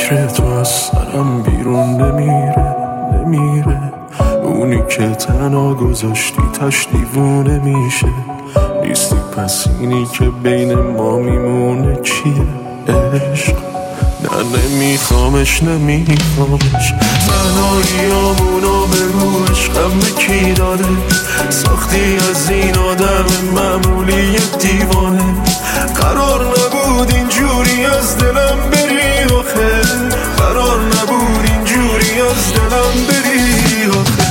فکر تو از سرم بیرون نمیره اونی که تنها گذاشتی تش دیوونه میشه نیستی پس اینی که بین ما میمونه چیه عشق نه نمیخوامش تنهاییامونو بگو عشقم به کی داده ساختی از این آدم معمولی دیوانه قرار نبود اینجوری از دلم بری آخه قرار نبود اینجوری از دلم بری آخه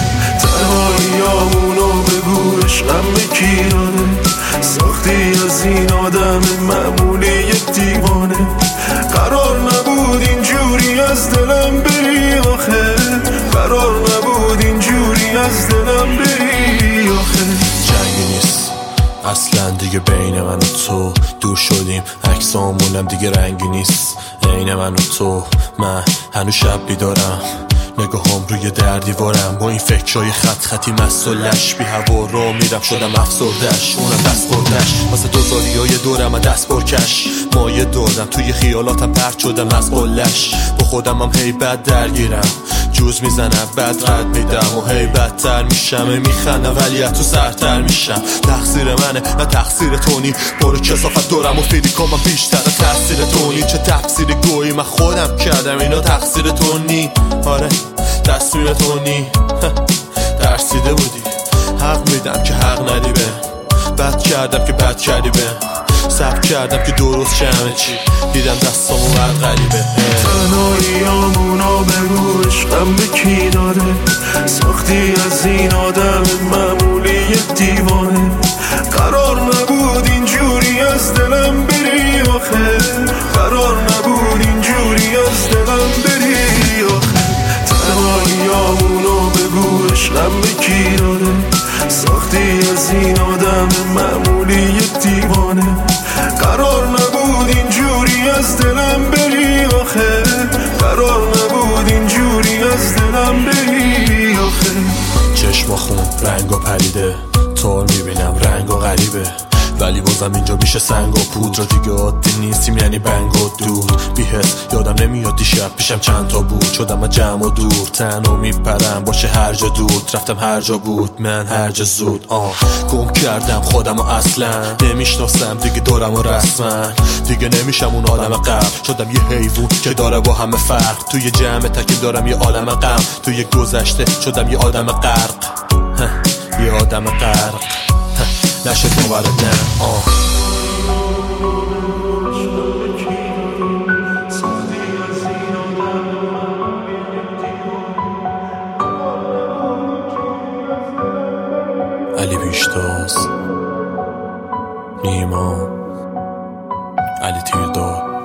تنهاییامونو بگو عشقم به کی داده ساختی از این آدم معمولی دیوانه قرار نبود اینجوری از دلم بری آخه قرار نبود اینجوری از دلم بری آخه جنگی نیست اصلا دیگه بین من و تو دور شدیم عکسامونم دیگه رنگی نیست عین من و تو من هنوز شب بیدارم نگاهم روی در دیوارم با این فکرهای خطی مسئولش بی هوا را میرم شدم افسردش اونم دست بردش واسه دوزاری های دورم من دست برکش مایه دادم توی خیالاتم پرد شدم از قلش با خودم هم هی بد درگیرم جوز میزنم بد رد میدم و هی بدتر میشم میخندم ولی تو سرتر میشم تقصیر منه نه تقصیر تونی برو کسافت دورم و فیلیکامم بیشتر تقصیر تونی چه تقصیر گویی من خودم کردم اینا تقصیر تونی آره تصمیم تونی ترسیده بودی حق میدم که حق ندی به بد کردم که بد کردی به سب کردم که درست شه همه چی دیدم دستامو بد غریبه تنهاییامونو بگو عشقم به کی داده ساختی از این آدم معمولی دیوانه قرار نبود اینجوری از دلم بری آخه قرار نبود اینجوری از دلم بری آخه تنهاییامونو بگو عشقم به کی داده ساختی از این آدم معمولی دیوانه قرار نبود اینجوری از دلم بری آخه قرار نبود اینجوری از دلم بری آخه چشما خون رنگا پریده تار میبینم رنگا غریبه ولی بازم اینجا میشه سنگ و پودر دیگه عادی نیستیم یعنی بنگ و دود بی‌حس یادم نمیاد دیشب پیشم چند تا بود شدم از جمع و دور تنها میپرم باشه هر جا دود رفتم هر جا بود من هر جا زود گم کردم خودم و اصلا نمیشناسم دیگه دارم و رسما دیگه نمیشم اون آدم قبل شدم یه حیوان که داره با همه فرق توی جمع تکی دارم یه عالم غم توی گذشته شدم یه آدم غرق یه آدم غرق نشه باورت نه علی پیشتاز نیما علی تیرداد